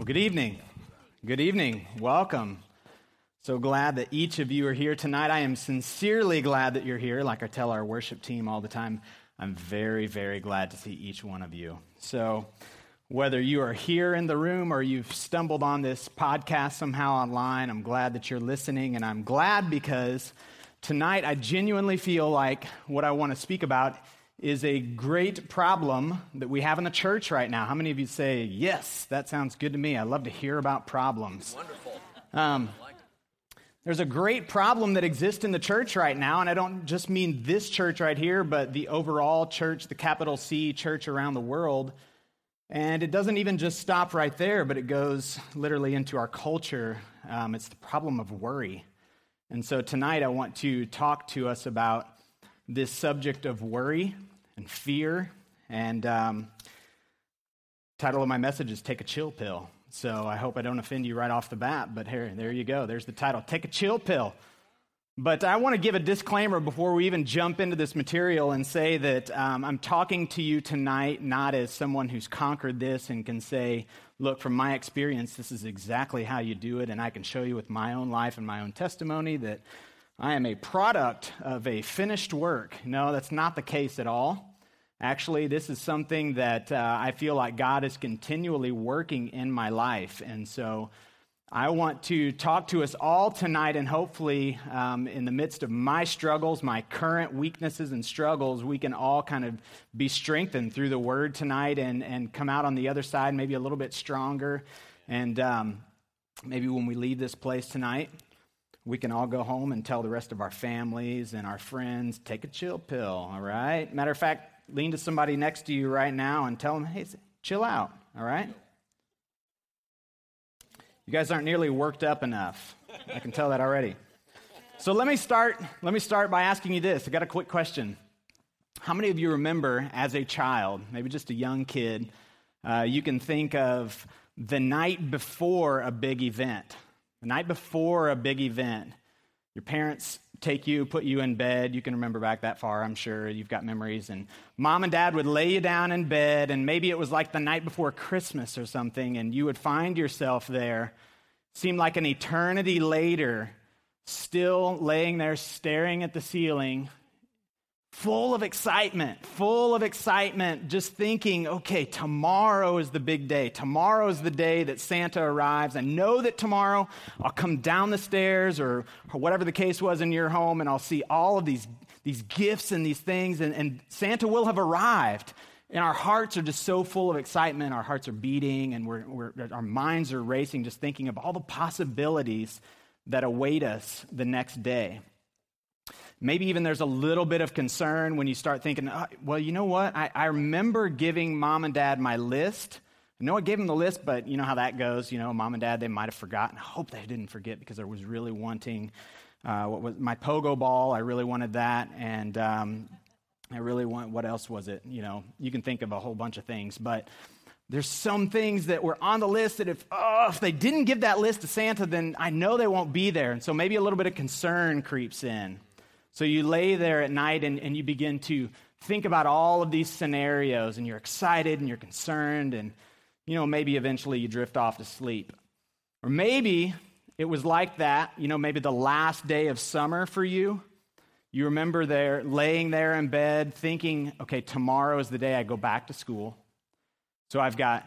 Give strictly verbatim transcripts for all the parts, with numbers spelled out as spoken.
Well, good evening. Good evening. Welcome. So glad that each of you are here tonight. I am sincerely glad that you're here. Like I tell our worship team all the time, I'm very, very glad to see each one of you. So whether you are here in the room or you've stumbled on this podcast somehow online, I'm glad that you're listening. And I'm glad because tonight I genuinely feel like what I want to speak about is a great problem that we have in the church right now. How many of you say, yes, that sounds good to me? I love to hear about problems. Wonderful. Um, there's a great problem that exists in the church right now, and I don't just mean this church right here, but the overall church, the capital C church around the world. And it doesn't even just stop right there, but it goes literally into our culture. Um, it's the problem of worry. And so tonight I want to talk to us about this subject of worry and fear, and um, title of my message is Take a Chill Pill. So I hope I don't offend you right off the bat, but here, there you go. There's the title, Take a Chill Pill. But I want to give a disclaimer before we even jump into this material and say that um, I'm talking to you tonight not as someone who's conquered this and can say, look, from my experience, this is exactly how you do it, and I can show you with my own life and my own testimony that I am a product of a finished work. No, that's not the case at all. Actually, this is something that uh, I feel like God is continually working in my life. And so I want to talk to us all tonight, and hopefully um, in the midst of my struggles, my current weaknesses and struggles, we can all kind of be strengthened through the Word tonight and, and come out on the other side maybe a little bit stronger. And um, maybe when we leave this place tonight, we can all go home and tell the rest of our families and our friends, take a chill pill, all right? Matter of fact, lean to somebody next to you right now and tell them, hey, chill out, all right? You guys aren't nearly worked up enough. I can tell that already. So let me start, let me start by asking you this. I got a quick question. How many of you remember as a child, maybe just a young kid, uh, you can think of the night before a big event? The night before a big event, your parents take you, put you in bed. You can remember back that far, I'm sure. You've got memories. And mom and dad would lay you down in bed, and maybe it was like the night before Christmas or something, and you would find yourself there, seemed like an eternity later, still laying there staring at the ceiling, full of excitement, full of excitement, just thinking, okay, tomorrow is the big day. Tomorrow is the day that Santa arrives. I know that tomorrow I'll come down the stairs or, or whatever the case was in your home, and I'll see all of these, these gifts and these things, and, and Santa will have arrived. And our hearts are just so full of excitement. Our hearts are beating, and we're, we're, our minds are racing, just thinking of all the possibilities that await us the next day. Maybe even there's a little bit of concern when you start thinking, oh, well, you know what? I, I remember giving mom and dad my list. I know I gave them the list, but you know how that goes. You know, mom and dad, they might have forgotten. I hope they didn't forget because I was really wanting uh, what was my pogo ball. I really wanted that. And um, I really want, what else was it? You know, you can think of a whole bunch of things. But there's some things that were on the list that if, oh, if they didn't give that list to Santa, then I know they won't be there. And so maybe a little bit of concern creeps in. So you lay there at night and, and you begin to think about all of these scenarios, and you're excited and you're concerned, and, you know, maybe eventually you drift off to sleep. Or maybe it was like that, you know, maybe the last day of summer for you. You remember there, laying there in bed thinking, okay, tomorrow is the day I go back to school. So I've got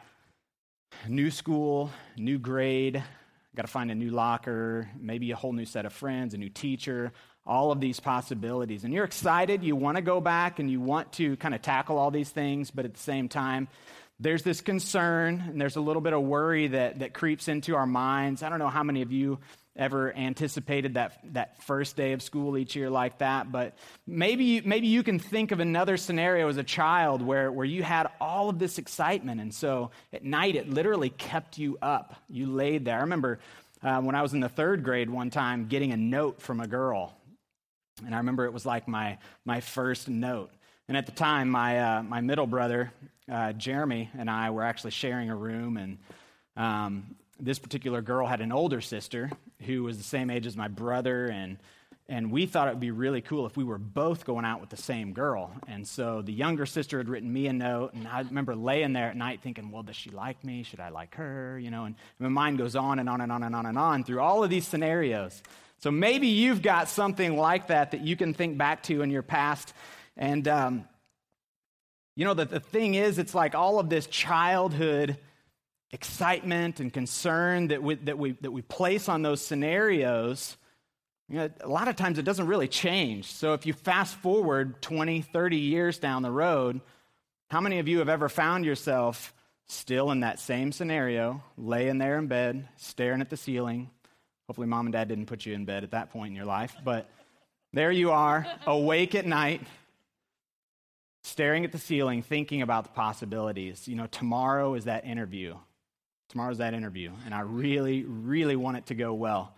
new school, new grade, got to find a new locker, maybe a whole new set of friends, a new teacher, all of these possibilities. And you're excited, you want to go back, and you want to kind of tackle all these things, but at the same time, there's this concern, and there's a little bit of worry that, that creeps into our minds. I don't know how many of you ever anticipated that that first day of school each year like that, but maybe you, maybe you can think of another scenario as a child where, where you had all of this excitement, and so at night it literally kept you up. You laid there. I remember uh, when I was in the third grade one time getting a note from a girl, and I remember it was like my my first note. And at the time, my uh, my middle brother, uh, Jeremy, and I were actually sharing a room, and um, this particular girl had an older sister who was the same age as my brother, and And we thought it would be really cool if we were both going out with the same girl. And so the younger sister had written me a note, and I remember laying there at night thinking, well, does she like me? Should I like her? You know, and my mind goes on and on and on and on and on through all of these scenarios. So maybe you've got something like that that you can think back to in your past. And, um, you know, the, the thing is, it's like all of this childhood excitement and concern that we, that we, that we place on those scenarios, you know, a lot of times it doesn't really change. So if you fast forward twenty, thirty years down the road, how many of you have ever found yourself still in that same scenario, laying there in bed, staring at the ceiling? Hopefully mom and dad didn't put you in bed at that point in your life, but there you are, awake at night, staring at the ceiling, thinking about the possibilities. You know, tomorrow is that interview. Tomorrow's that interview, and I really, really want it to go well.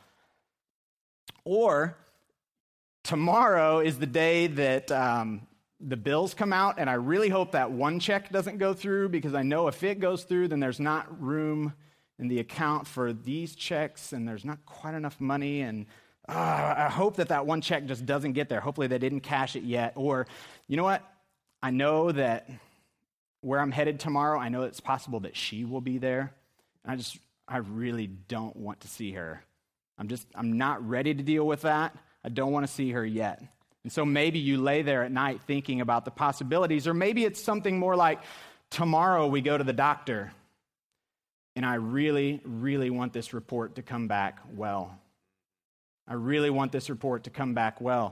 Or tomorrow is the day that um, the bills come out, and I really hope that one check doesn't go through, because I know if it goes through, then there's not room in the account for these checks, and there's not quite enough money, and uh, I hope that that one check just doesn't get there. Hopefully they didn't cash it yet. Or, you know what? I know that where I'm headed tomorrow, I know it's possible that she will be there. And I just, I really don't want to see her. I'm just, I'm not ready to deal with that. I don't want to see her yet. And so maybe you lay there at night thinking about the possibilities, or maybe it's something more like, tomorrow we go to the doctor, and I really, really want this report to come back well. I really want this report to come back well.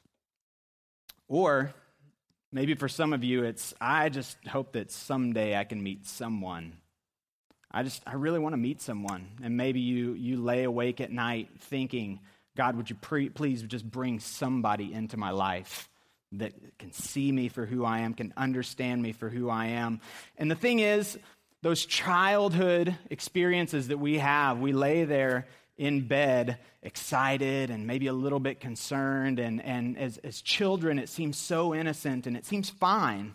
Or maybe for some of you, it's, I just hope that someday I can meet someone. I just, I really want to meet someone. And maybe you you lay awake at night thinking, God, would you pre- please just bring somebody into my life that can see me for who I am, can understand me for who I am. And the thing is, those childhood experiences that we have, we lay there in bed excited and maybe a little bit concerned. And, and as, as children, it seems so innocent and it seems fine.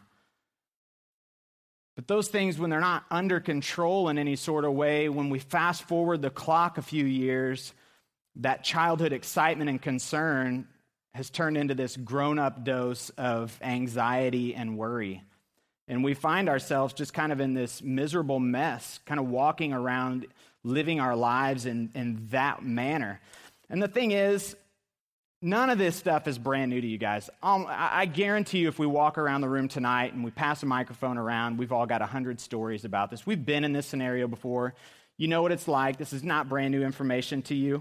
But those things, when they're not under control in any sort of way, when we fast forward the clock a few years, that childhood excitement and concern has turned into this grown-up dose of anxiety and worry. And we find ourselves just kind of in this miserable mess, kind of walking around, living our lives in, in that manner. And the thing is, none of this stuff is brand new to you guys. Um, I, I guarantee you if we walk around the room tonight and we pass a microphone around, we've all got a hundred stories about this. We've been in this scenario before. You know what it's like. This is not brand new information to you.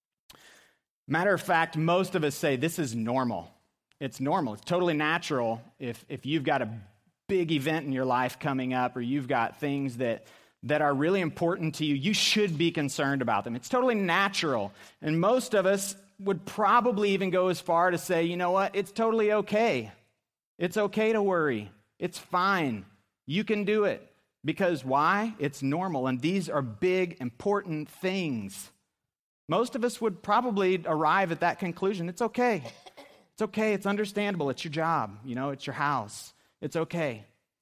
Matter of fact, most of us say this is normal. It's normal. It's totally natural if, if you've got a big event in your life coming up, or you've got things that, that are really important to you, you should be concerned about them. It's totally natural. And most of us would probably even go as far to say, you know what, it's totally okay. It's okay to worry. It's fine. You can do it. Because why? It's normal. And these are big, important things. Most of us would probably arrive at that conclusion. It's okay. It's okay. It's understandable. It's your job. You know, it's your house. It's okay.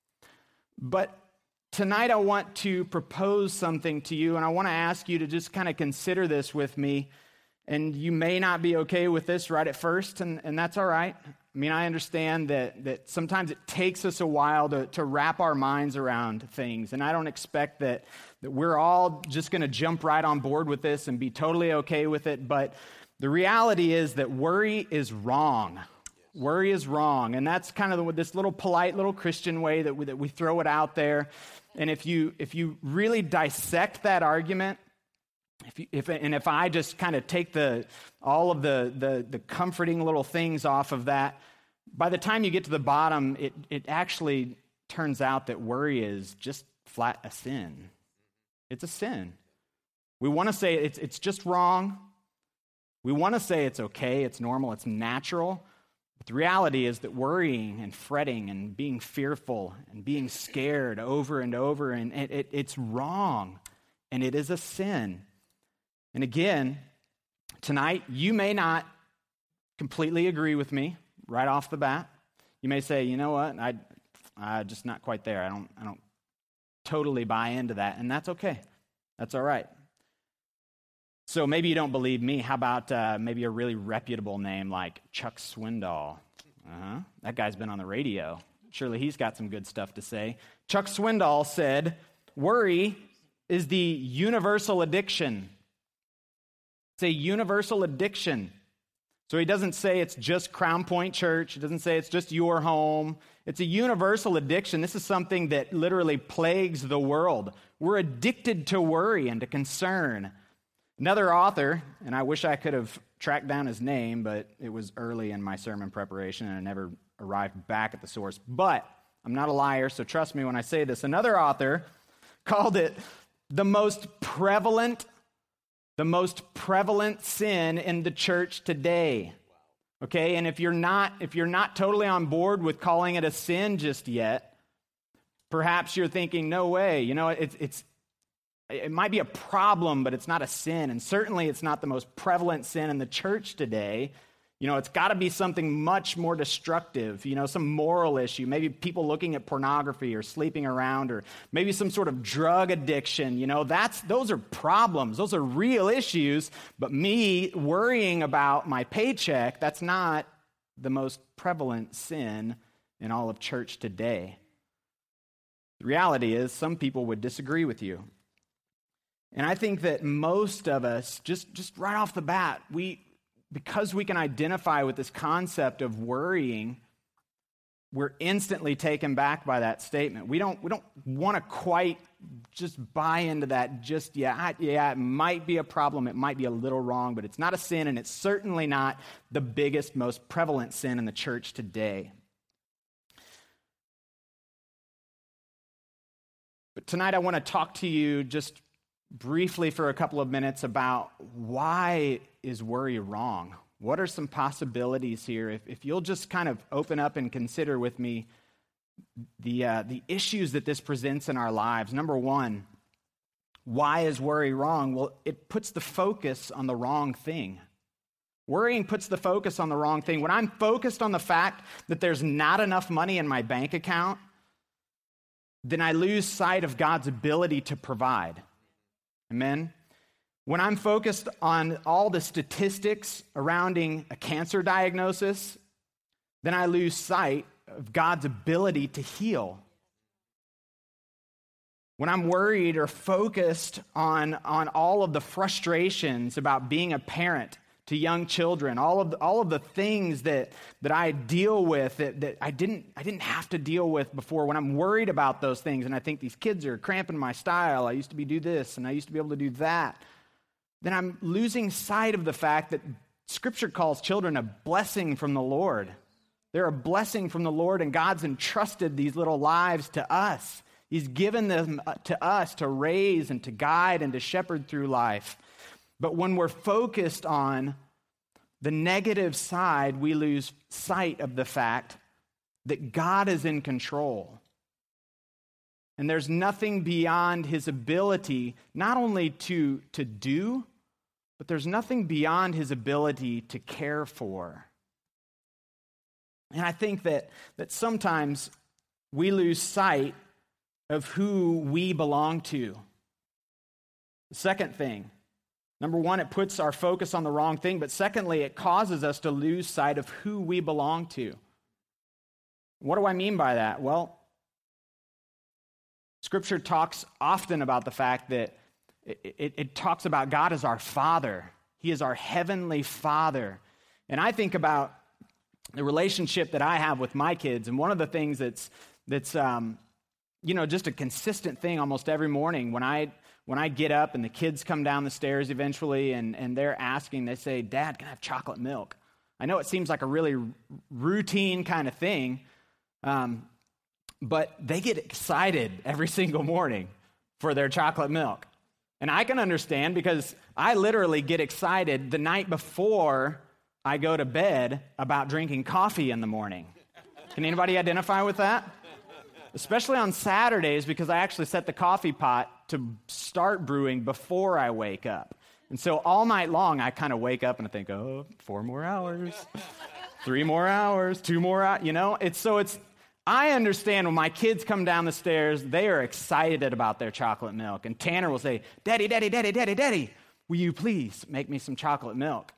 But tonight I want to propose something to you, and I want to ask you to just kind of consider this with me. And you may not be okay with this right at first, and, and that's all right. I mean, I understand that that sometimes it takes us a while to, to wrap our minds around things, and I don't expect that, that we're all just going to jump right on board with this and be totally okay with it, but the reality is that worry is wrong. Worry is wrong, and that's kind of the, this little polite little Christian way that we, that we throw it out there, and if you if you really dissect that argument, If, you, if and if I just kind of take the all of the, the the comforting little things off of that, by the time you get to the bottom, it it actually turns out that worry is just flat a sin. It's a sin. We want to say it's it's just wrong. We want to say it's okay, it's normal, it's natural. But the reality is that worrying and fretting and being fearful and being scared over and over, and it, it, it's wrong, and it is a sin. And again, tonight, you may not completely agree with me right off the bat. You may say, you know what, I, I'm just not quite there. I don't, I don't totally buy into that, and that's okay. That's all right. So maybe you don't believe me. How about uh, maybe a really reputable name like Chuck Swindoll? Uh-huh. That guy's been on the radio. Surely he's got some good stuff to say. Chuck Swindoll said, worry is the universal addiction. It's a universal addiction. So he doesn't say it's just Crown Point Church. He doesn't say it's just your home. It's a universal addiction. This is something that literally plagues the world. We're addicted to worry and to concern. Another author, and I wish I could have tracked down his name, but it was early in my sermon preparation and I never arrived back at the source. But I'm not a liar, so trust me when I say this. Another author called it the most prevalent, the most prevalent sin in the church today. Okay, and if you're not, if you're not totally on board with calling it a sin just yet, perhaps you're thinking, no way, you know, it's it's it might be a problem, but it's not a sin. And certainly it's not the most prevalent sin in the church today. You know, it's got to be something much more destructive, you know, some moral issue, maybe people looking at pornography or sleeping around, or maybe some sort of drug addiction. You know, that's those are problems. Those are real issues. But me worrying about my paycheck, that's not the most prevalent sin in all of church today. The reality is some people would disagree with you. And I think that most of us, just, just right off the bat, we, because we can identify with this concept of worrying, we're instantly taken back by that statement. We don't, we don't want to quite just buy into that just yet. I, yeah, it might be a problem, it might be a little wrong, but it's not a sin, and it's certainly not the biggest, most prevalent sin in the church today. But tonight I want to talk to you just briefly for a couple of minutes about why is worry wrong? What are some possibilities here? If, if you'll just kind of open up and consider with me the uh, the issues that this presents in our lives. Number one, why is worry wrong? Well, it puts the focus on the wrong thing. Worrying puts the focus on the wrong thing. When I'm focused on the fact that there's not enough money in my bank account, then I lose sight of God's ability to provide. Amen? When I'm focused on all the statistics surrounding a cancer diagnosis, then I lose sight of God's ability to heal. When I'm worried or focused on, on all of the frustrations about being a parent to young children, all of the, all of the things that, that I deal with that, that I didn't I didn't have to deal with before, when I'm worried about those things and I think these kids are cramping my style, I used to be do this and I used to be able to do that, then I'm losing sight of the fact that Scripture calls children a blessing from the Lord. They're a blessing from the Lord, and God's entrusted these little lives to us. He's given them to us to raise and to guide and to shepherd through life. But when we're focused on the negative side, we lose sight of the fact that God is in control. And there's nothing beyond his ability not only to, to do, but there's nothing beyond his ability to care for. And I think that, that sometimes we lose sight of who we belong to. The second thing, number one, it puts our focus on the wrong thing, but secondly, it causes us to lose sight of who we belong to. What do I mean by that? Well, Scripture talks often about the fact that it, it, it talks about God as our Father. He is our heavenly Father. And I think about the relationship that I have with my kids, and one of the things that's, that's um, you know, just a consistent thing almost every morning when I when I get up and the kids come down the stairs eventually and, and they're asking, they say, "Dad, can I have chocolate milk?" I know it seems like a really r- routine kind of thing, um, but they get excited every single morning for their chocolate milk. And I can understand, because I literally get excited the night before I go to bed about drinking coffee in the morning. Can anybody identify with that? Especially on Saturdays, because I actually set the coffee pot to start brewing before I wake up. And so all night long, I kind of wake up and I think, oh, four more hours, three more hours, two more hours, you know? It's so it's, I understand when my kids come down the stairs, they are excited about their chocolate milk. And Tanner will say, "Daddy, Daddy, Daddy, Daddy, Daddy, will you please make me some chocolate milk?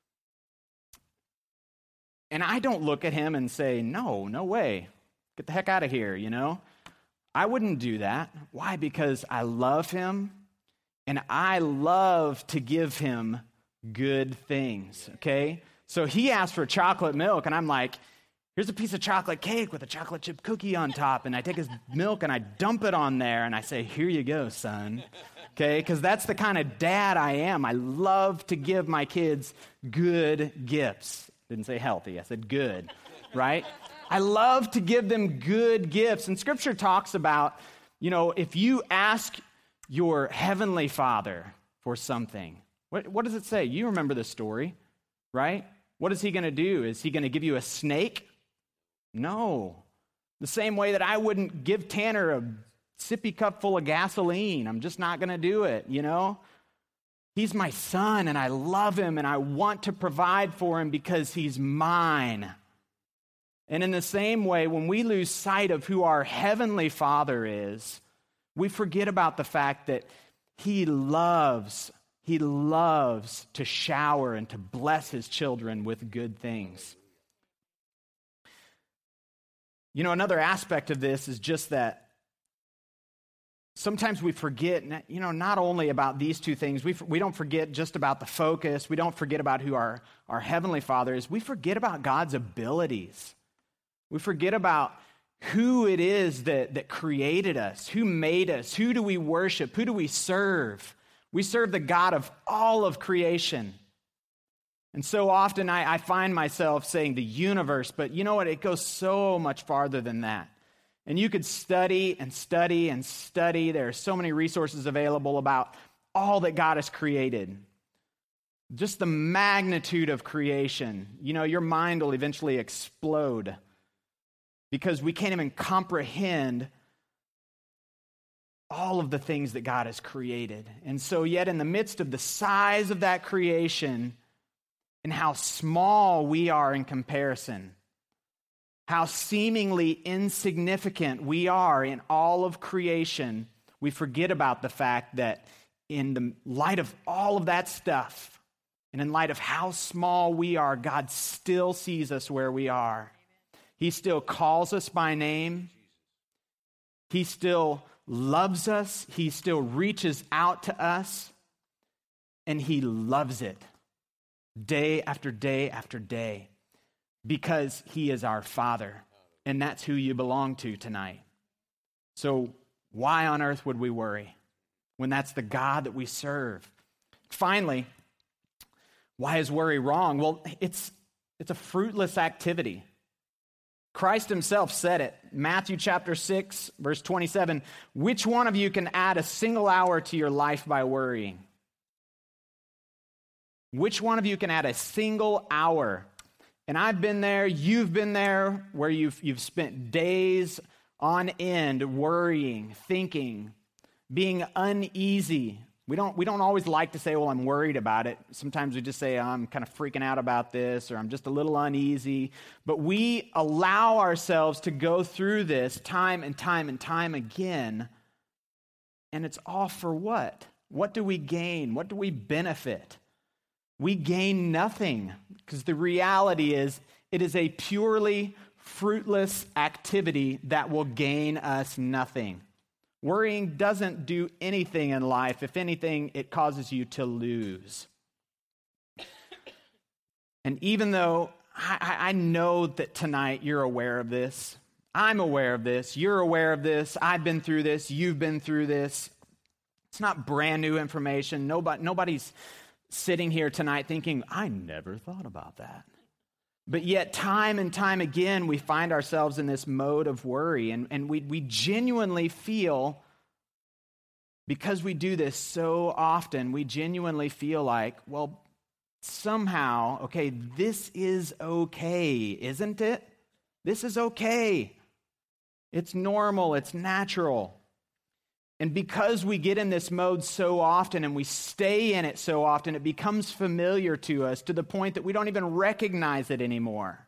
And I don't look at him and say, no, no way. Get the heck out of here, you know? I wouldn't do that. Why? Because I love him, and I love to give him good things, okay? So he asked for chocolate milk, and I'm like, here's a piece of chocolate cake with a chocolate chip cookie on top, and I take his milk and I dump it on there, and I say, here you go, son, okay? Because that's the kind of dad I am. I love to give my kids good gifts. Didn't say healthy, I said good, right? I love to give them good gifts. And Scripture talks about, you know, if you ask your heavenly Father for something, what, what does it say? You remember the story, right? What is he going to do? Is he going to give you a snake? No. The same way that I wouldn't give Tanner a sippy cup full of gasoline. I'm just not going to do it, you know? He's my son, and I love him, and I want to provide for him because he's mine. And in the same way, when we lose sight of who our heavenly Father is, we forget about the fact that he loves, he loves to shower and to bless his children with good things. You know, another aspect of this is just that sometimes we forget, you know, not only about these two things, we we don't forget just about the focus, we don't forget about who our, our heavenly Father is, we forget about God's abilities. We forget about who it is that, that created us, who made us, who do we worship, who do we serve. We serve the God of all of creation. And so often I, I find myself saying the universe, but you know what? It goes so much farther than that. And you could study and study and study. There are so many resources available about all that God has created. Just the magnitude of creation. You know, your mind will eventually explode because we can't even comprehend all of the things that God has created. And so yet in the midst of the size of that creation and how small we are in comparison, how seemingly insignificant we are in all of creation, we forget about the fact that in the light of all of that stuff, and in light of how small we are, God still sees us where we are. He still calls us by name. He still loves us. He still reaches out to us. And he loves it day after day after day. Because he is our Father, and that's who you belong to tonight. So why on earth would we worry when that's the God that we serve? Finally, why is worry wrong? Well, it's it's a fruitless activity. Christ himself said it. Matthew chapter six, verse twenty-seven, which one of you can add a single hour to your life by worrying? Which one of you can add a single hour? And I've been there, you've been there, where you've, you've spent days on end worrying, thinking, being uneasy. We don't, we don't always like to say, well, I'm worried about it. Sometimes we just say, I'm kind of freaking out about this, or I'm just a little uneasy. But we allow ourselves to go through this time and time and time again. And it's all for what? What do we gain? What do we benefit? We gain nothing, because the reality is it is a purely fruitless activity that will gain us nothing. Worrying doesn't do anything in life. If anything, it causes you to lose. And even though I, I know that tonight you're aware of this, I'm aware of this, you're aware of this, I've been through this, you've been through this. It's not brand new information. Nobody, nobody's sitting here tonight thinking, I never thought about that. But yet time and time again, we find ourselves in this mode of worry, and, and we, we genuinely feel, because we do this so often, we genuinely feel like, well, somehow, okay, this is okay, isn't it? This is okay. It's normal, it's natural. And because we get in this mode so often and we stay in it so often, it becomes familiar to us to the point that we don't even recognize it anymore.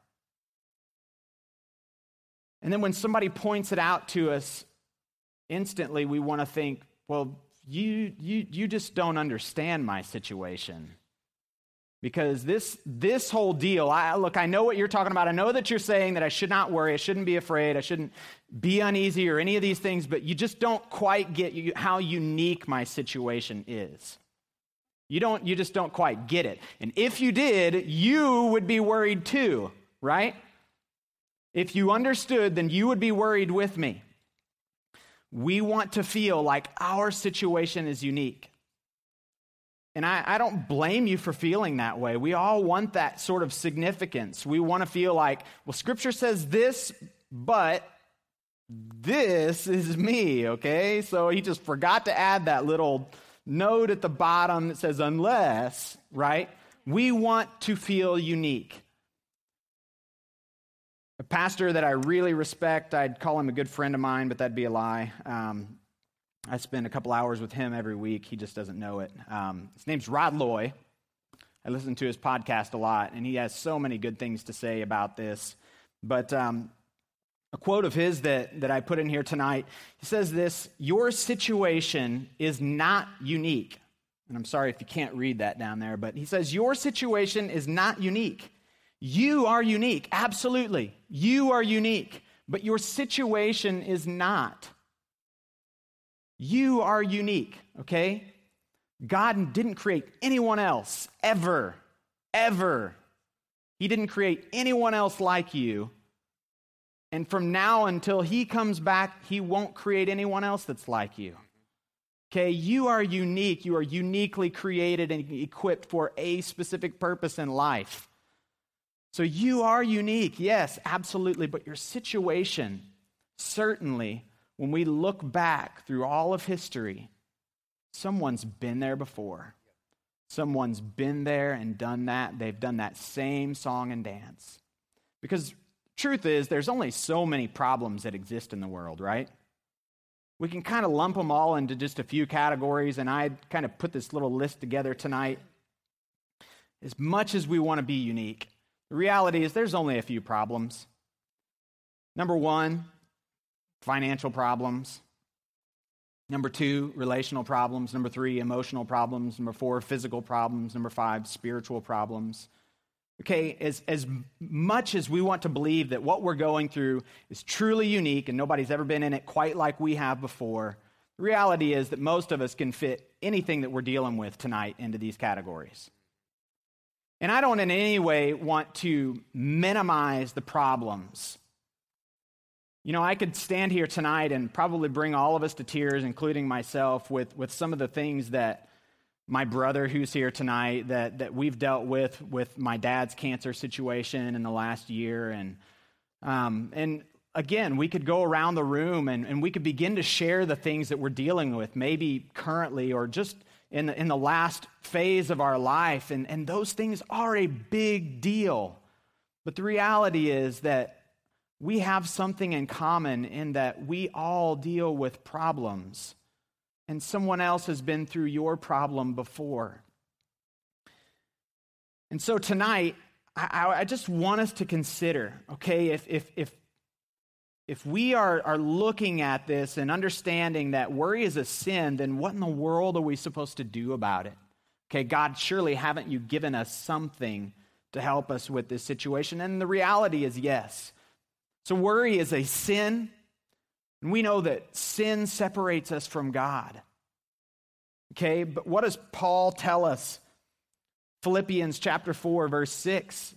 And then when somebody points it out to us, instantly we want to think, well, you, you, you just don't understand my situation. Because this, this whole deal, I, look, I know what you're talking about. I know that you're saying that I should not worry, I shouldn't be afraid, I shouldn't be uneasy or any of these things, but you just don't quite get you, how unique my situation is. You don't, you just don't quite get it. And if you did, you would be worried too, right? If you understood, then you would be worried with me. We want to feel like our situation is unique. And I, I don't blame you for feeling that way. We all want that sort of significance. We want to feel like, well, Scripture says this, but this is me, okay? So he just forgot to add that little note at the bottom that says unless, right? We want to feel unique. A pastor that I really respect, I'd call him a good friend of mine, but that'd be a lie. Um, I spend a couple hours with him every week. He just doesn't know it. Um, his name's Rod Loy. I listen to his podcast a lot, and he has so many good things to say about this. But um, a quote of his that, that I put in here tonight, he says this: your situation is not unique. And I'm sorry if you can't read that down there, but he says, your situation is not unique. You are unique, absolutely. You are unique, but your situation is not. You are unique, okay? God didn't create anyone else, ever, ever. He didn't create anyone else like you. And from now until he comes back, he won't create anyone else that's like you. Okay, you are unique. You are uniquely created and equipped for a specific purpose in life. So you are unique, yes, absolutely, but your situation, certainly, when we look back through all of history, someone's been there before. Someone's been there and done that. They've done that same song and dance. Because truth is, there's only so many problems that exist in the world, right? We can kind of lump them all into just a few categories, and I kind of put this little list together tonight. As much as we want to be unique, the reality is there's only a few problems. Number one, financial problems. Number two, relational problems. Number three, emotional problems. Number four, physical problems. Number five, spiritual problems. Okay, as, as much as we want to believe that what we're going through is truly unique and nobody's ever been in it quite like we have before, the reality is that most of us can fit anything that we're dealing with tonight into these categories. And I don't in any way want to minimize the problems. You know, I could stand here tonight and probably bring all of us to tears, including myself, with, with some of the things that my brother who's here tonight, that, that we've dealt with, with my dad's cancer situation in the last year. And, um, and again, we could go around the room and, and we could begin to share the things that we're dealing with, maybe currently or just in the, in the last phase of our life. And, and those things are a big deal. But the reality is that we have something in common in that we all deal with problems, and someone else has been through your problem before. And so tonight, I, I just want us to consider, okay, if if if if we are, are looking at this and understanding that worry is a sin, then what in the world are we supposed to do about it? Okay, God, surely haven't you given us something to help us with this situation? And the reality is yes. So worry is a sin, and we know that sin separates us from God. Okay, but what does Paul tell us? Philippians chapter four, verse six.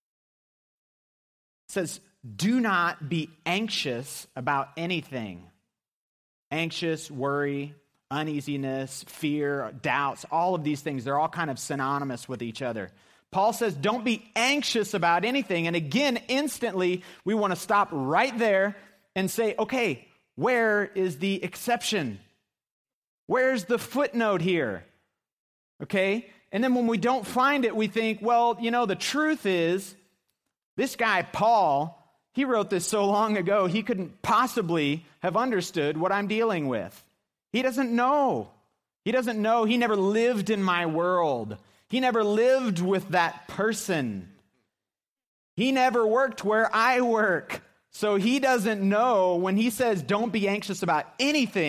It says, do not be anxious about anything. Anxious, worry, uneasiness, fear, doubts, all of these things, they're all kind of synonymous with each other. Paul says, don't be anxious about anything. And again, instantly, we want to stop right there and say, okay, where is the exception? Where's the footnote here? Okay? And then when we don't find it, we think, well, you know, the truth is, this guy, Paul, he wrote this so long ago, he couldn't possibly have understood what I'm dealing with. He doesn't know. He doesn't know. He never lived in my world. He never lived with that person. He never worked where I work. So he doesn't know when he says, don't be anxious about anything,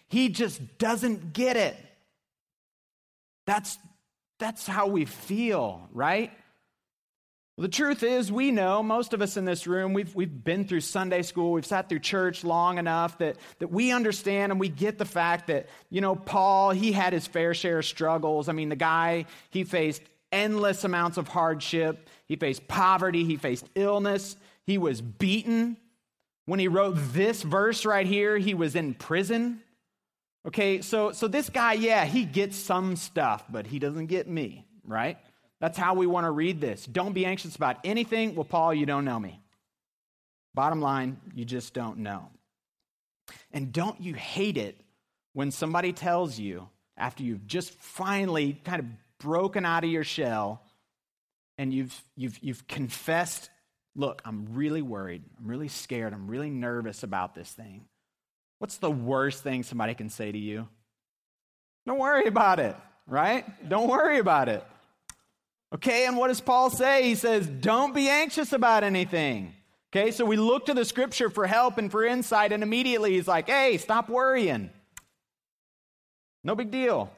He just doesn't get it. That's, that's how we feel, right? Well, the truth is, we know, most of us in this room, we've, we've been through Sunday school, we've sat through church long enough that, that we understand and we get the fact that, you know, Paul, he had his fair share of struggles. I mean, the guy, he faced endless amounts of hardship. He faced poverty. He faced illness. He was beaten. When he wrote this verse right here, he was in prison. Okay, so, so this guy, yeah, he gets some stuff, but he doesn't get me, right? That's how we want to read this. Don't be anxious about anything. Well, Paul, you don't know me. Bottom line, you just don't know. And don't you hate it when somebody tells you, after you've just finally kind of broken out of your shell, and you've you've you've confessed, look, I'm really worried, I'm really scared, I'm really nervous about this thing. What's the worst thing somebody can say to you? Don't worry about it, right? Don't worry about it. Okay, and what does Paul say? He says, don't be anxious about anything. Okay, so we look to the scripture for help and for insight, and immediately he's like, hey, stop worrying. No big deal.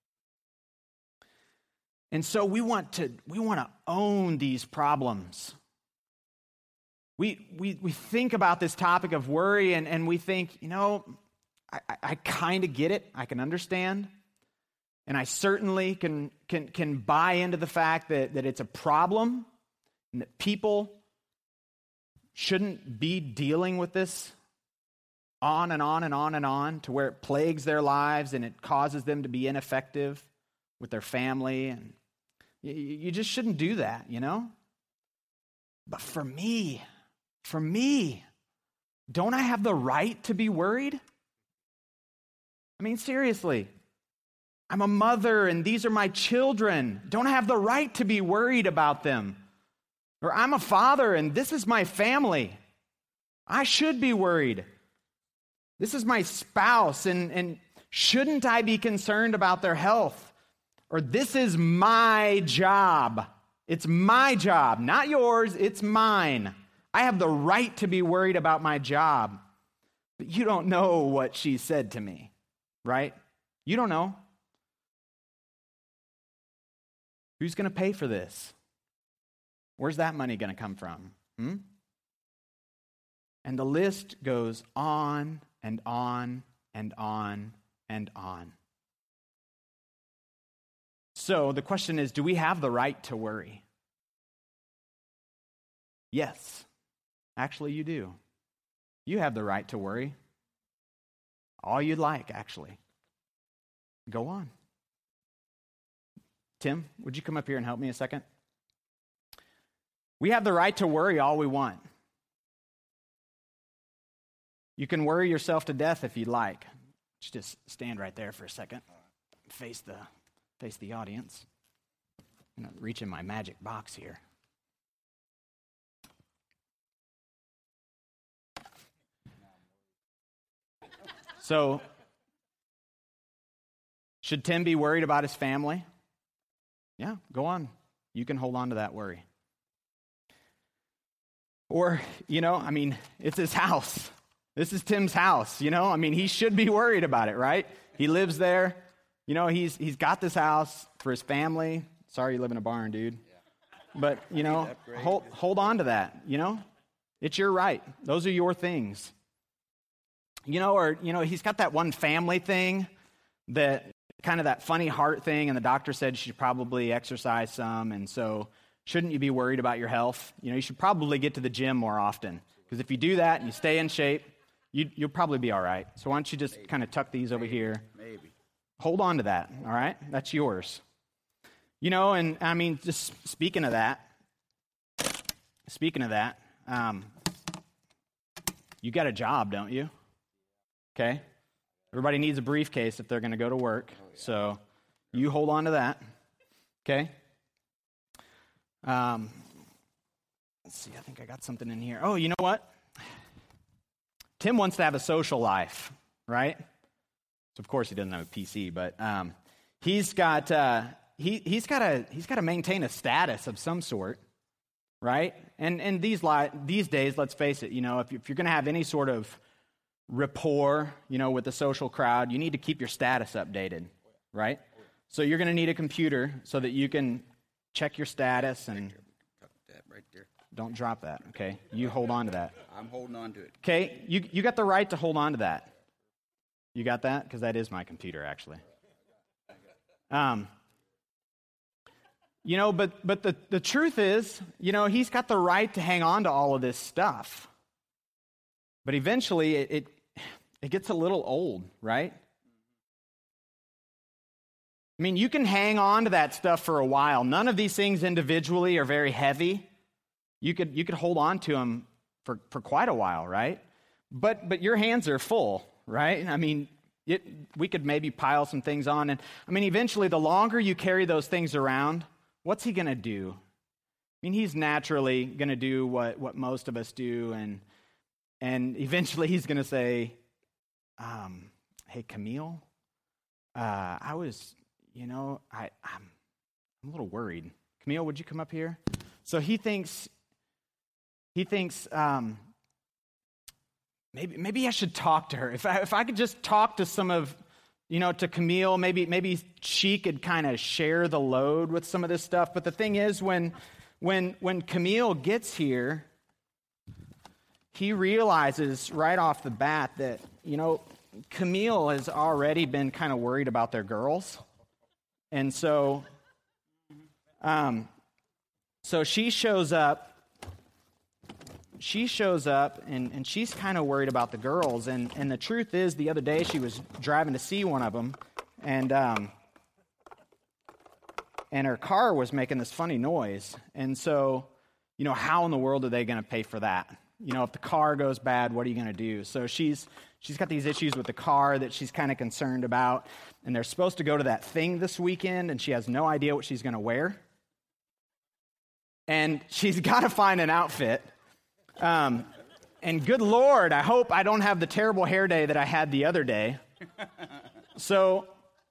And so we want to we want to own these problems. We we we think about this topic of worry, and, and we think, you know, I, I, I kind of get it. I can understand. And I certainly can can can buy into the fact that, that it's a problem and that people shouldn't be dealing with this on and on and on and on to where it plagues their lives and it causes them to be ineffective with their family. And you, you just shouldn't do that, you know? But for me, for me, don't I have the right to be worried? I mean, seriously. I'm a mother and these are my children. Don't I have the right to be worried about them? Or I'm a father and this is my family. I should be worried. This is my spouse and, and shouldn't I be concerned about their health? Or this is my job. It's my job, not yours, it's mine. I have the right to be worried about my job. But you don't know what she said to me, right? You don't know. Who's going to pay for this? Where's that money going to come from? Hmm? And the list goes on and on and on and on. So the question is, do we have the right to worry? Yes. Actually, you do. You have the right to worry. All you'd like, actually. Go on. Tim, would you come up here and help me a second? We have the right to worry all we want. You can worry yourself to death if you'd like. Just stand right there for a second. Face the face the audience. I'm going to reach in my magic box here. So, should Tim be worried about his family? Yeah, go on. You can hold on to that worry. Or, you know, I mean, it's his house. This is Tim's house, you know? I mean, he should be worried about it, right? He lives there. You know, he's he's got this house for his family. Sorry you live in a barn, dude. But, you know, hold hold on to that, you know? It's your right. Those are your things. You know, or, you know, he's got that one family thing that kind of that funny heart thing, and the doctor said you should probably exercise some, and so shouldn't you be worried about your health? You know, you should probably get to the gym more often, because if you do that and you stay in shape, you, you'll probably be all right. So why don't you just kind of tuck these over here? Maybe. Hold on to that, all right? That's yours. You know, and I mean, just speaking of that, speaking of that, um, you got a job, don't you? Okay? Everybody needs a briefcase if they're going to go to work. Oh, yeah. So you hold on to that. Okay? Um, let's see. I think I got something in here. Oh, you know what? Tim wants to have a social life, right? So of course he doesn't have a P C, but um, he's got uh, he he's got to he's got to maintain a status of some sort, right? And and these li- these days, let's face it. You know, if, you, if you're going to have any sort of rapport, you know, with the social crowd, you need to keep your status updated, right? So you're going to need a computer so that you can check your status and That right there. don't drop that, okay? You hold on to that. I'm holding on to it. Okay, you you got the right to hold on to that. You got that? Because that is my computer, actually. Um, you know, but but the, the truth is, you know, he's got the right to hang on to all of this stuff. But eventually, it it, it gets a little old, right? I mean, you can hang on to that stuff for a while. None of these things individually are very heavy. You could you could hold on to them for, for quite a while, right? But but your hands are full, right? I mean, it, we could maybe pile some things on. And I mean, eventually, the longer you carry those things around, what's he going to do? I mean, he's naturally going to do what, what most of us do. And, and eventually, he's going to say, um, hey, Camille, uh, I was, you know, I, I'm, I'm a little worried. Camille, would you come up here? So he thinks, he thinks, um, Maybe maybe I should talk to her. If I, if I could just talk to some of, you know, to Camille, maybe maybe she could kind of share the load with some of this stuff. But the thing is, when when when Camille gets here, he realizes right off the bat that, you know, Camille has already been kind of worried about their girls. And so, um, so she shows up. She shows up, and, and she's kind of worried about the girls. And, and the truth is, the other day she was driving to see one of them, and um, and her car was making this funny noise. And so, you know, how in the world are they going to pay for that? You know, if the car goes bad, what are you going to do? So she's she's got these issues with the car that she's kind of concerned about. And they're supposed to go to that thing this weekend, and she has no idea what she's going to wear. And she's got to find an outfit. Um, and good Lord, I hope I don't have the terrible hair day that I had the other day. So,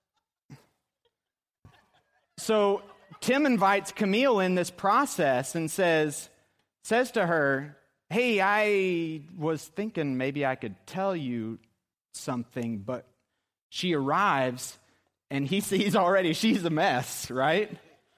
so Tim invites Camille in this process and says, says to her, hey, I was thinking maybe I could tell you something, but she arrives and he sees already she's a mess, right?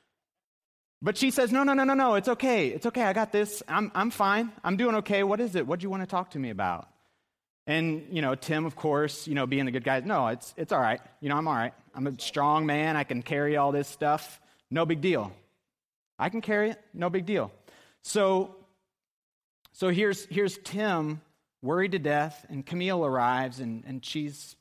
But she says, no, no, no, no, no, it's okay. It's okay, I got this. I'm I'm fine. I'm doing okay. What is it? What do you want to talk to me about? And, you know, Tim, of course, you know, being the good guy, no, it's it's all right. You know, I'm all right. I'm a strong man. I can carry all this stuff. No big deal. I can carry it. No big deal. So, so here's here's Tim, worried to death, and Camille arrives, and, and she's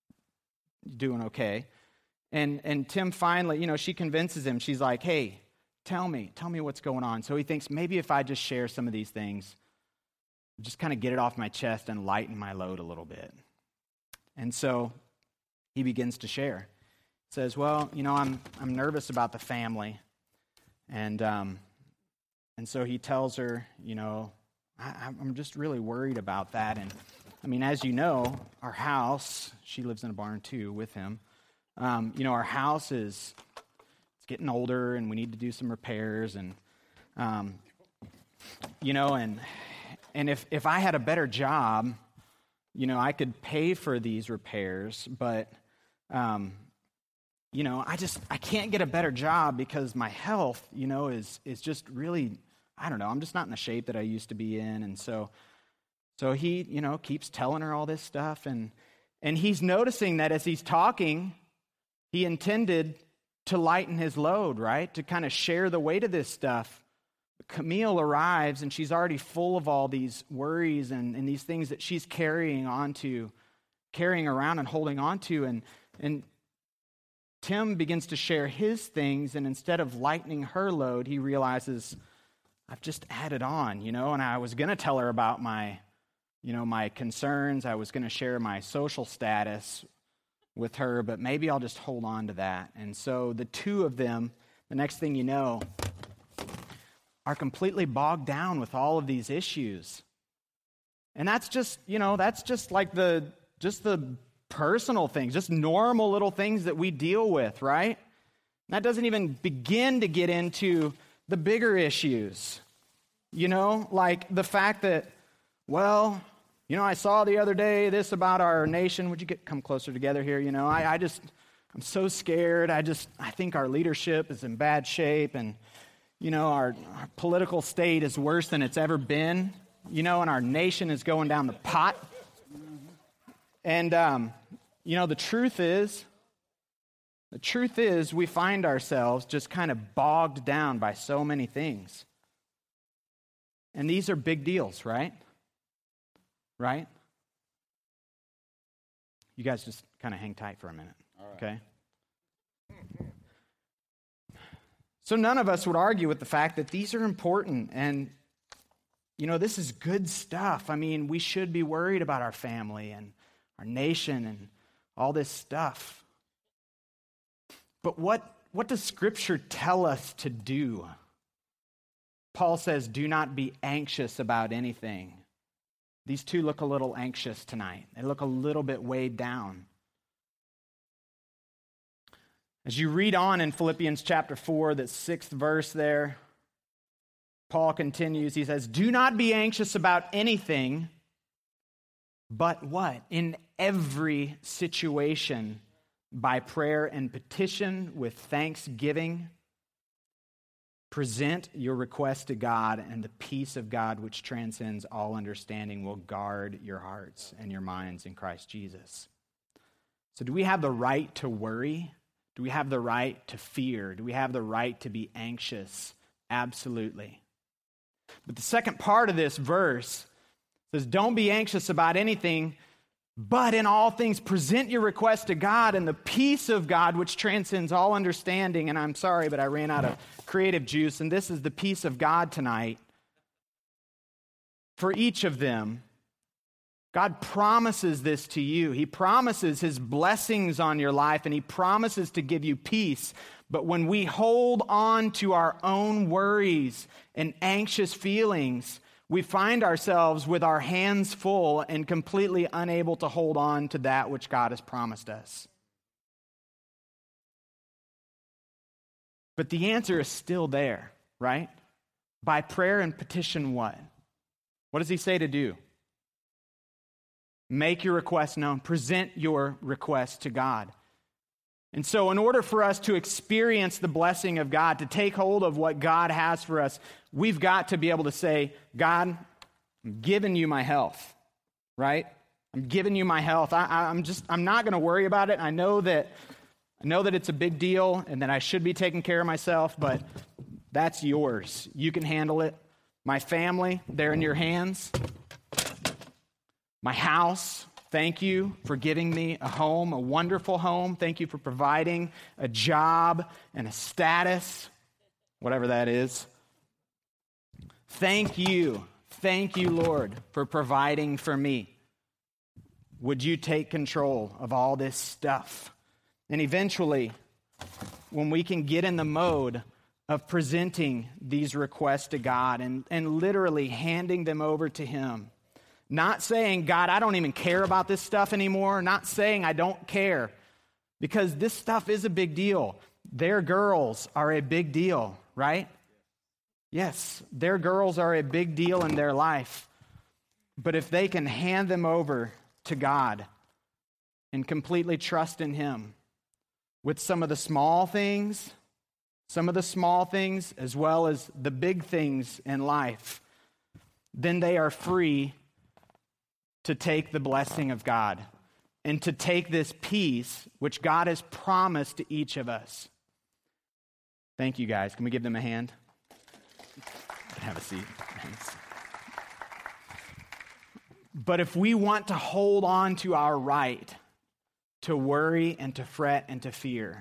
doing okay. And and Tim finally, you know, she convinces him. She's like, hey, Tell me, tell me what's going on. So he thinks maybe if I just share some of these things, just kind of get it off my chest and lighten my load a little bit. And so he begins to share. Says, well, you know, I'm I'm nervous about the family. And um, and so he tells her, you know, I, I'm just really worried about that. And I mean, as you know, our house, she lives in a barn too with him. Um, you know, our house is getting older, and we need to do some repairs, and um, you know, and and if if I had a better job, you know, I could pay for these repairs, but um, you know, I just I can't get a better job because my health, you know, is is just really, I don't know, I'm just not in the shape that I used to be in, and so so he, you know, keeps telling her all this stuff, and and he's noticing that as he's talking, he intended to lighten his load, right? To kind of share the weight of this stuff. Camille arrives, and she's already full of all these worries and, and these things that she's carrying onto, carrying around and holding on to. And, and Tim begins to share his things, and instead of lightening her load, he realizes, I've just added on, you know, and I was going to tell her about my, you know, my concerns. I was going to share my social status with her, but maybe I'll just hold on to that. And so the two of them, the next thing you know, are completely bogged down with all of these issues. And that's just, you know, that's just like the, just the personal things, just normal little things that we deal with, right? That doesn't even begin to get into the bigger issues. You know, like the fact that, well, You know, I saw the other day this about our nation. Would you get come closer together here? You know, I, I just, I'm so scared. I just, I think our leadership is in bad shape, and, you know, our, our political state is worse than it's ever been, you know, and our nation is going down the pot. And, um, you know, the truth is, the truth is we find ourselves just kind of bogged down by so many things. And these are big deals, right? Right? You guys just kind of hang tight for a minute, All right. okay? So none of us would argue with the fact that these are important, and, you know, this is good stuff. I mean, we should be worried about our family and our nation and all this stuff. But what, what does Scripture tell us to do? Paul says, do not be anxious about anything. These two look a little anxious tonight. They look a little bit weighed down. As you read on in Philippians chapter four, that sixth verse there, Paul continues. He says, do not be anxious about anything, but what? In every situation, by prayer and petition with thanksgiving, present your request to God, and the peace of God, which transcends all understanding, will guard your hearts and your minds in Christ Jesus. So do we have the right to worry? Do we have the right to fear? Do we have the right to be anxious? Absolutely. But the second part of this verse says, don't be anxious about anything, but in all things present your request to God, and the peace of God, which transcends all understanding. And I'm sorry, but I ran out of creative juice, and this is the peace of God tonight. For each of them, God promises this to you. He promises His blessings on your life, and He promises to give you peace. But when we hold on to our own worries and anxious feelings, we find ourselves with our hands full and completely unable to hold on to that which God has promised us. But the answer is still there, right? By prayer and petition, what? What does He say to do? Make your request known. Present your request to God. And so in order for us to experience the blessing of God, to take hold of what God has for us, we've got to be able to say, God, I'm giving you my health, right? I'm giving you my health. I, I'm just, I'm not going to worry about it. I know that, I know that it's a big deal and that I should be taking care of myself, but that's yours. You can handle it. My family, they're in your hands. My house, thank you for giving me a home, a wonderful home. Thank you for providing a job and a status, whatever that is. Thank you, thank you, Lord, for providing for me. Would you take control of all this stuff? And eventually, when we can get in the mode of presenting these requests to God and, and literally handing them over to Him, not saying, God, I don't even care about this stuff anymore. Not saying I don't care, because this stuff is a big deal. Their girls are a big deal, right? Yes, their girls are a big deal in their life. But if they can hand them over to God and completely trust in Him with some of the small things, some of the small things as well as the big things in life, then they are free to take the blessing of God and to take this peace which God has promised to each of us. Thank you, guys. Can we give them a hand? Have a seat. Thanks. But if we want to hold on to our right to worry and to fret and to fear,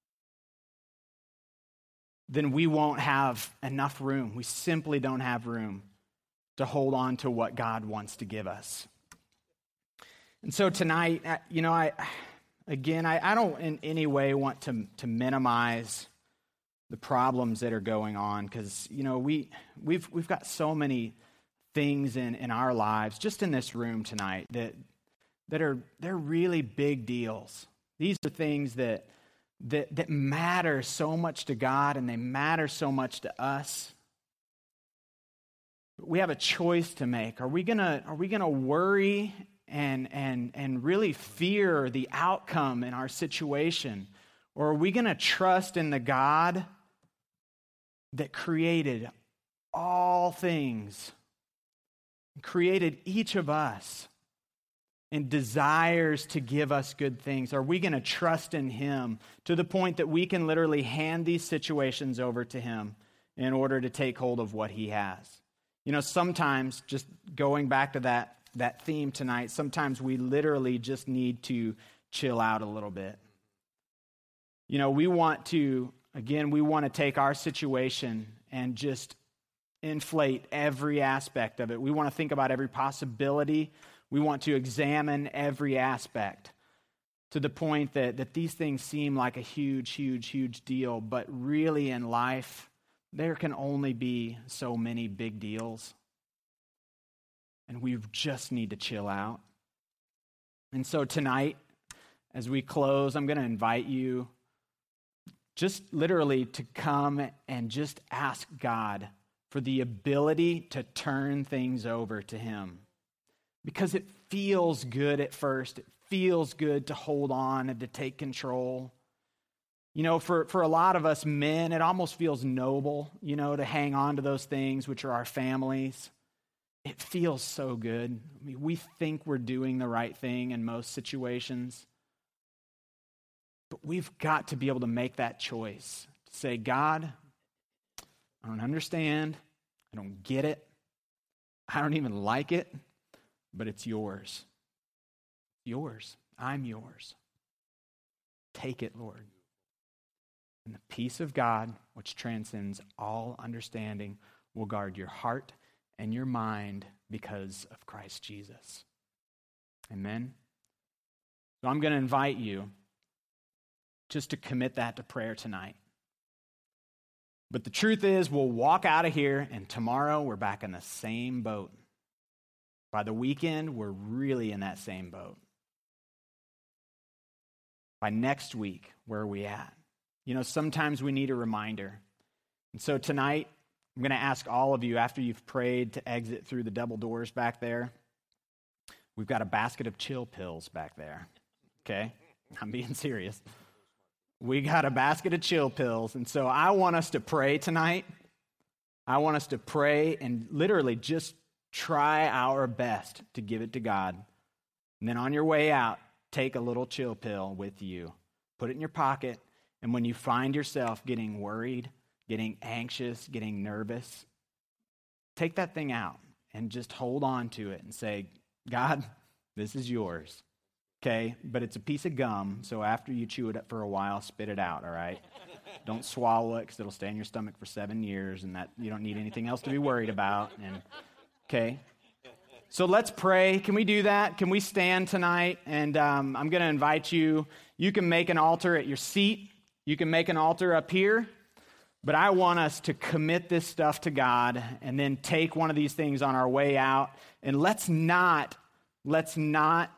then we won't have enough room. We simply don't have room to hold on to what God wants to give us. And so tonight, you know, I again, I, I don't in any way want to, to minimize the problems that are going on, because, you know, we, we've we've got so many things in, in our lives, just in this room tonight, that that are they're really big deals. These are things that that that matter so much to God, and they matter so much to us. We have a choice to make. Are we gonna are we gonna worry and and and really fear the outcome in our situation? Or are we gonna trust in the God that created all things, created each of us, and desires to give us good things? Are we gonna trust in Him to the point that we can literally hand these situations over to Him in order to take hold of what He has? You know, sometimes, just going back to that, that theme tonight, sometimes we literally just need to chill out a little bit. You know, we want to, again, we want to take our situation and just inflate every aspect of it. We want to think about every possibility. We want to examine every aspect to the point that, that these things seem like a huge, huge, huge deal, but really in life, there can only be so many big deals. And we just need to chill out. And so tonight, as we close, I'm going to invite you just literally to come and just ask God for the ability to turn things over to Him. Because it feels good at first. It feels good to hold on and to take control. You know, for, for a lot of us men, it almost feels noble, you know, to hang on to those things, which are our families. It feels so good. I mean, we think we're doing the right thing in most situations. But we've got to be able to make that choice. To say, God, I don't understand. I don't get it. I don't even like it. But it's yours. Yours. I'm yours. Take it, Lord. And the peace of God, which transcends all understanding, will guard your heart and your mind because of Christ Jesus. Amen? So I'm going to invite you just to commit that to prayer tonight. But the truth is, we'll walk out of here, and tomorrow we're back in the same boat. By the weekend, we're really in that same boat. By next week, where are we at? You know, sometimes we need a reminder. And so tonight, I'm going to ask all of you, after you've prayed, to exit through the double doors back there. We've got a basket of chill pills back there, okay? I'm being serious. We got a basket of chill pills, and so I want us to pray tonight. I want us to pray and literally just try our best to give it to God. And then on your way out, take a little chill pill with you. Put it in your pocket. And when you find yourself getting worried, getting anxious, getting nervous, take that thing out and just hold on to it and say, God, this is yours, okay? But it's a piece of gum, so after you chew it up for a while, spit it out, all right? Don't swallow it because it'll stay in your stomach for seven years and that you don't need anything else to be worried about. And okay? So let's pray. Can we do that? Can we stand tonight? And um, I'm going to invite you. You can make an altar at your seat. You can make an altar up here, but I want us to commit this stuff to God and then take one of these things on our way out. And let's not, let's not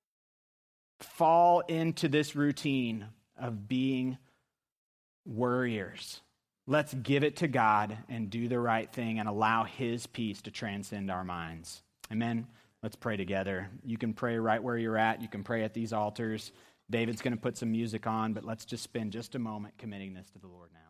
fall into this routine of being worriers. Let's give it to God and do the right thing and allow His peace to transcend our minds. Amen. Let's pray together. You can pray right where you're at. You can pray at these altars. David's going to put some music on, but let's just spend just a moment committing this to the Lord now.